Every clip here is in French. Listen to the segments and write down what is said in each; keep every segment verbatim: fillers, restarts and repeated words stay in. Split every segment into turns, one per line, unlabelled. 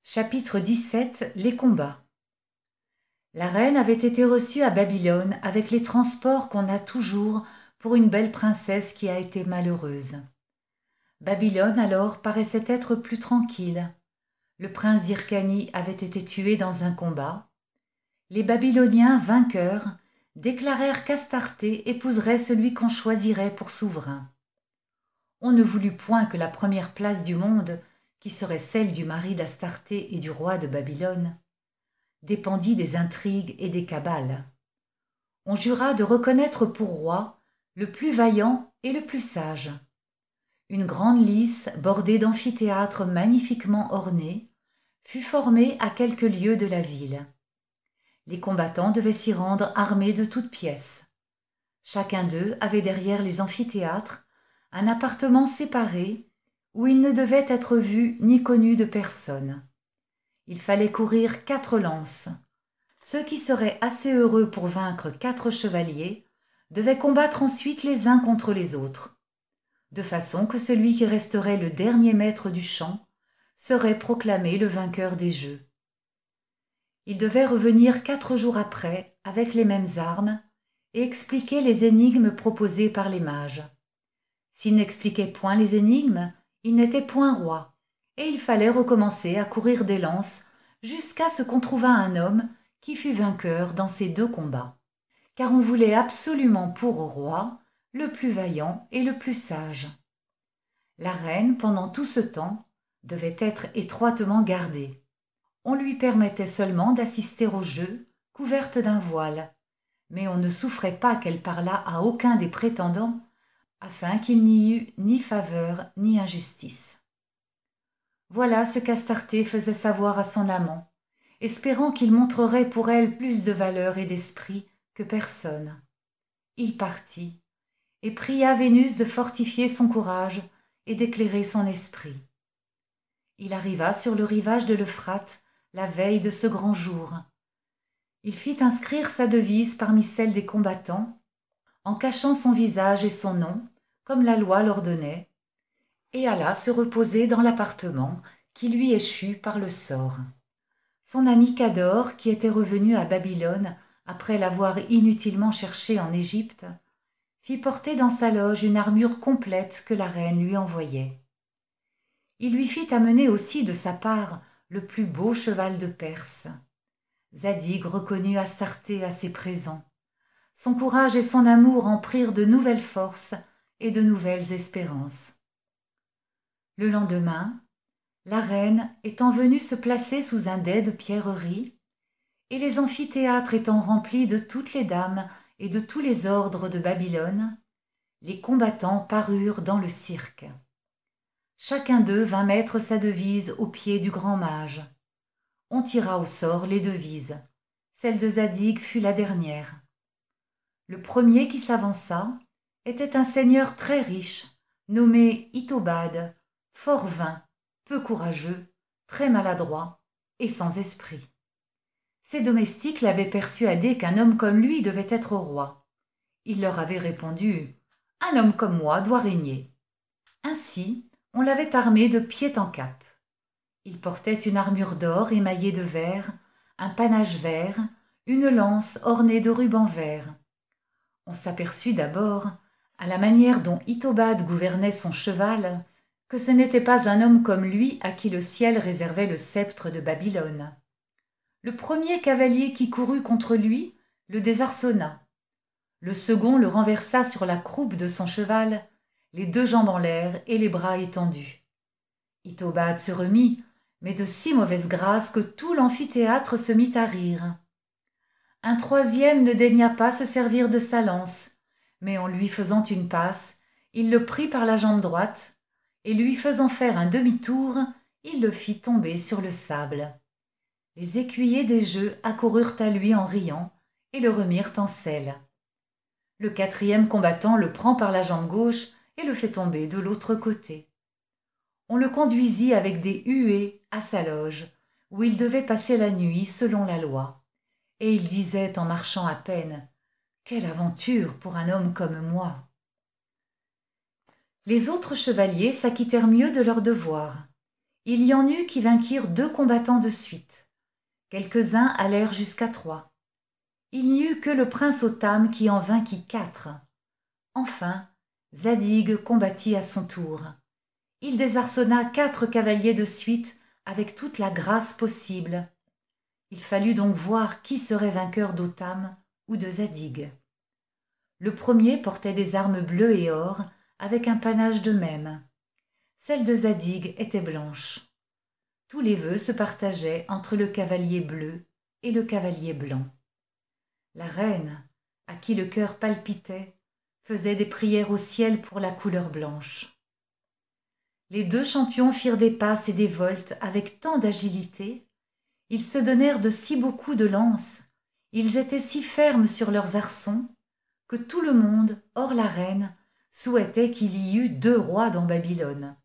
Chapitre dix-sept. Les combats. La reine avait été reçue à Babylone avec les transports qu'on a toujours pour une belle princesse qui a été malheureuse. Babylone alors paraissait être plus tranquille. Le prince d'Hyrcanie avait été tué dans un combat. Les Babyloniens, vainqueurs, déclarèrent qu'Astarté épouserait celui qu'on choisirait pour souverain. On ne voulut point que la première place du monde, qui serait celle du mari d'Astarté et du roi de Babylone, dépendit des intrigues et des cabales. On jura de reconnaître pour roi le plus vaillant et le plus sage. Une grande lice bordée d'amphithéâtres magnifiquement ornés fut formée à quelques lieues de la ville. Les combattants devaient s'y rendre armés de toutes pièces. Chacun d'eux avait derrière les amphithéâtres un appartement séparé où il ne devait être vu ni connu de personne. Il fallait courir quatre lances. Ceux qui seraient assez heureux pour vaincre quatre chevaliers devaient combattre ensuite les uns contre les autres, de façon que celui qui resterait le dernier maître du champ serait proclamé le vainqueur des jeux. Il devait revenir quatre jours après avec les mêmes armes et expliquer les énigmes proposées par les mages. S'il n'expliquait point les énigmes, il n'était point roi, et il fallait recommencer à courir des lances jusqu'à ce qu'on trouvât un homme qui fût vainqueur dans ces deux combats. Car on voulait absolument pour roi le plus vaillant et le plus sage. La reine, pendant tout ce temps, devait être étroitement gardée. On lui permettait seulement d'assister au jeu, couverte d'un voile, mais on ne souffrait pas qu'elle parlât à aucun des prétendants, afin qu'il n'y eût ni faveur ni injustice. Voilà ce qu'Astarté faisait savoir à son amant, espérant qu'il montrerait pour elle plus de valeur et d'esprit que personne. Il partit, et pria Vénus de fortifier son courage et d'éclairer son esprit. Il arriva sur le rivage de l'Euphrate la veille de ce grand jour. Il fit inscrire sa devise parmi celles des combattants, en cachant son visage et son nom, comme la loi l'ordonnait, et alla se reposer dans l'appartement qui lui échut par le sort. Son ami Cador, qui était revenu à Babylone après l'avoir inutilement cherché en Égypte, fit porter dans sa loge une armure complète que la reine lui envoyait. Il lui fit amener aussi de sa part le plus beau cheval de Perse. Zadig reconnut Astarté à ses présents. Son courage et son amour en prirent de nouvelles forces et de nouvelles espérances. Le lendemain, la reine étant venue se placer sous un dais de pierreries, et les amphithéâtres étant remplis de toutes les dames et de tous les ordres de Babylone, les combattants parurent dans le cirque. Chacun d'eux vint mettre sa devise au pied du grand mage. On tira au sort les devises. Celle de Zadig fut la dernière. Le premier qui s'avança était un seigneur très riche, nommé Itobad, fort vain, peu courageux, très maladroit et sans esprit. Ses domestiques l'avaient persuadé qu'un homme comme lui devait être roi. Il leur avait répondu « Un homme comme moi doit régner ». Ainsi, on l'avait armé de pied en cap. Il portait une armure d'or émaillée de vert, un panache vert, une lance ornée de rubans verts. On s'aperçut d'abord, à la manière dont Itobad gouvernait son cheval, que ce n'était pas un homme comme lui à qui le ciel réservait le sceptre de Babylone. Le premier cavalier qui courut contre lui le désarçonna. Le second le renversa sur la croupe de son cheval, les deux jambes en l'air et les bras étendus. Itobad se remit, mais de si mauvaise grâce que tout l'amphithéâtre se mit à rire. Un troisième ne daigna pas se servir de sa lance, mais en lui faisant une passe, il le prit par la jambe droite, et lui faisant faire un demi-tour, il le fit tomber sur le sable. Les écuyers des jeux accoururent à lui en riant et le remirent en selle. Le quatrième combattant le prend par la jambe gauche et le fait tomber de l'autre côté. On le conduisit avec des huées à sa loge, où il devait passer la nuit selon la loi. Et il disait en marchant à peine « Quelle aventure pour un homme comme moi !» Les autres chevaliers s'acquittèrent mieux de leur devoir. Il y en eut qui vainquirent deux combattants de suite. Quelques-uns allèrent jusqu'à trois. Il n'y eut que le prince Otham qui en vainquit quatre. Enfin, Zadig combattit à son tour. Il désarçonna quatre cavaliers de suite avec toute la grâce possible. Il fallut donc voir qui serait vainqueur d'Otham ou de Zadig. Le premier portait des armes bleues et or, avec un panache de même. Celle de Zadig était blanche. Tous les vœux se partageaient entre le cavalier bleu et le cavalier blanc. La reine, à qui le cœur palpitait, faisait des prières au ciel pour la couleur blanche. Les deux champions firent des passes et des voltes avec tant d'agilité, ils se donnèrent de si beaux coups de lance, ils étaient si fermes sur leurs arçons, que tout le monde, hors la reine, souhaitait qu'il y eût deux rois dans Babylone.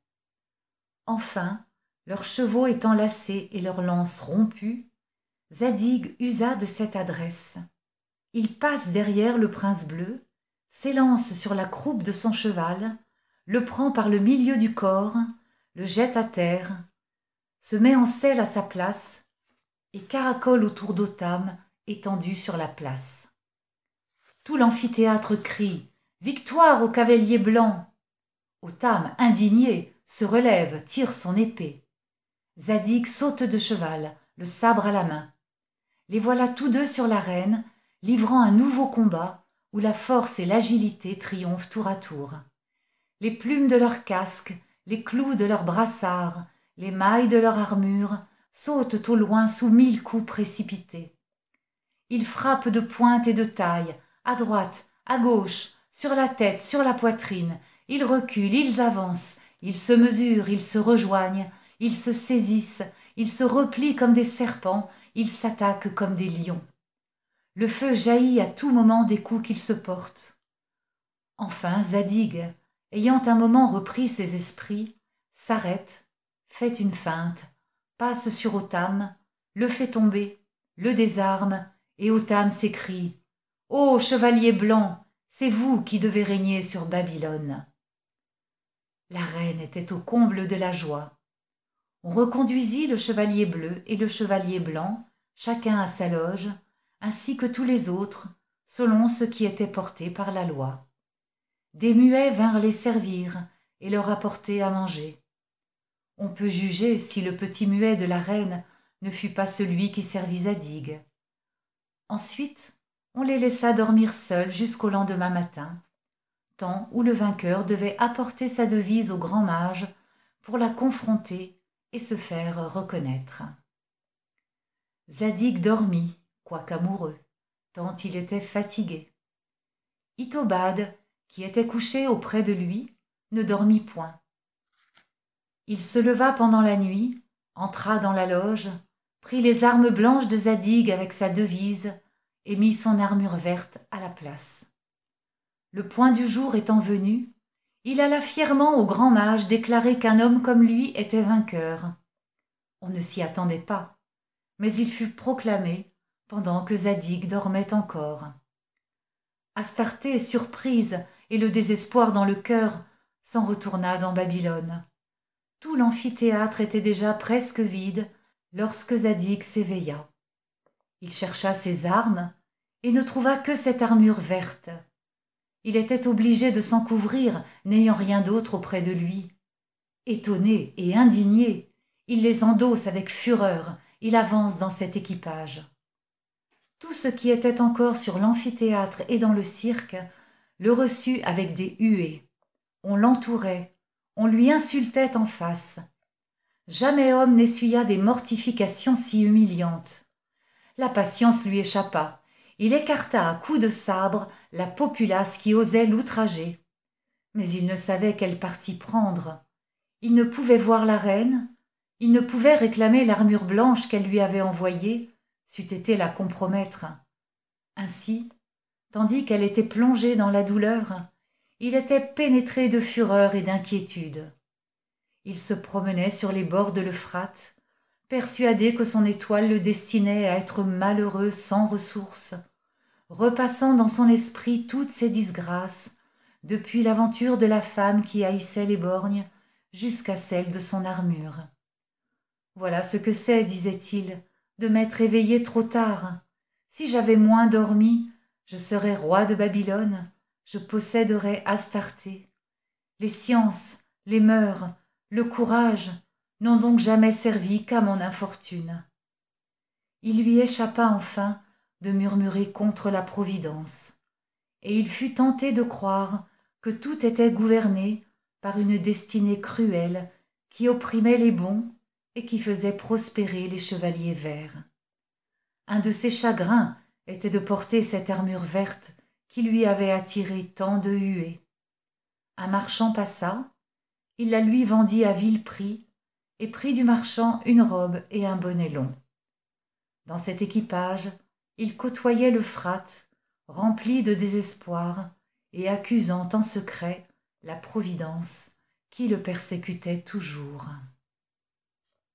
Enfin, leurs chevaux étant lassés et leurs lances rompues, Zadig usa de cette adresse. Il passe derrière le prince bleu, s'élance sur la croupe de son cheval, le prend par le milieu du corps, le jette à terre, se met en selle à sa place et caracole autour d'Otham étendu sur la place. Tout l'amphithéâtre crie « Victoire au cavalier blanc !» Otham, indigné, se relève, tire son épée. Zadig saute de cheval, le sabre à la main. Les voilà tous deux sur l'arène, livrant un nouveau combat où la force et l'agilité triomphent tour à tour. Les plumes de leurs casques, les clous de leurs brassards, les mailles de leur armure sautent au loin sous mille coups précipités. Ils frappent de pointe et de taille, à droite, à gauche, sur la tête, sur la poitrine. Ils reculent, ils avancent, ils se mesurent, ils se rejoignent, ils se saisissent, ils se replient comme des serpents, ils s'attaquent comme des lions. Le feu jaillit à tout moment des coups qu'ils se portent. Enfin, Zadig, ayant un moment repris ses esprits, s'arrête, fait une feinte, passe sur Otham, le fait tomber, le désarme, et Otham s'écrie « Ô chevalier blanc, c'est vous qui devez régner sur Babylone !» La reine était au comble de la joie. On reconduisit le chevalier bleu et le chevalier blanc, chacun à sa loge, ainsi que tous les autres, selon ce qui était porté par la loi. Des muets vinrent les servir et leur apporter à manger. On peut juger si le petit muet de la reine ne fut pas celui qui servit Zadig. Ensuite, on les laissa dormir seuls jusqu'au lendemain matin, temps où le vainqueur devait apporter sa devise au grand mage pour la confronter et se faire reconnaître. Zadig dormit, quoiqu'amoureux, tant il était fatigué. Itobad, qui était couché auprès de lui, ne dormit point. Il se leva pendant la nuit, entra dans la loge, prit les armes blanches de Zadig avec sa devise et mit son armure verte à la place. Le point du jour étant venu, il alla fièrement au grand mage déclarer qu'un homme comme lui était vainqueur. On ne s'y attendait pas, mais il fut proclamé pendant que Zadig dormait encore. Astarté, surprise et le désespoir dans le cœur, s'en retourna dans Babylone. Tout l'amphithéâtre était déjà presque vide lorsque Zadig s'éveilla. Il chercha ses armes et ne trouva que cette armure verte. Il était obligé de s'en couvrir, n'ayant rien d'autre auprès de lui. Étonné et indigné, il les endosse avec fureur, il avance dans cet équipage. Tout ce qui était encore sur l'amphithéâtre et dans le cirque le reçut avec des huées. On l'entourait, on lui insultait en face. Jamais homme n'essuya des mortifications si humiliantes. La patience lui échappa. Il écarta à coups de sabre la populace qui osait l'outrager. Mais il ne savait quel parti prendre. Il ne pouvait voir la reine, il ne pouvait réclamer l'armure blanche qu'elle lui avait envoyée, c'eût été la compromettre. Ainsi, tandis qu'elle était plongée dans la douleur, il était pénétré de fureur et d'inquiétude. Il se promenait sur les bords de l'Euphrate, persuadé que son étoile le destinait à être malheureux sans ressources, repassant dans son esprit toutes ses disgrâces, depuis l'aventure de la femme qui haïssait les borgnes jusqu'à celle de son armure. Voilà ce que c'est, disait-il, de m'être éveillé trop tard. Si j'avais moins dormi, je serais roi de Babylone, je posséderais Astarté. Les sciences, les mœurs, le courage n'ont donc jamais servi qu'à mon infortune. Il lui échappa enfin de murmurer contre la Providence, et il fut tenté de croire que tout était gouverné par une destinée cruelle qui opprimait les bons et qui faisait prospérer les chevaliers verts. Un de ses chagrins était de porter cette armure verte qui lui avait attiré tant de huées. Un marchand passa, il la lui vendit à vil prix et prit du marchand une robe et un bonnet long. Dans cet équipage, il côtoyait l'Euphrate, rempli de désespoir et accusant en secret la Providence qui le persécutait toujours.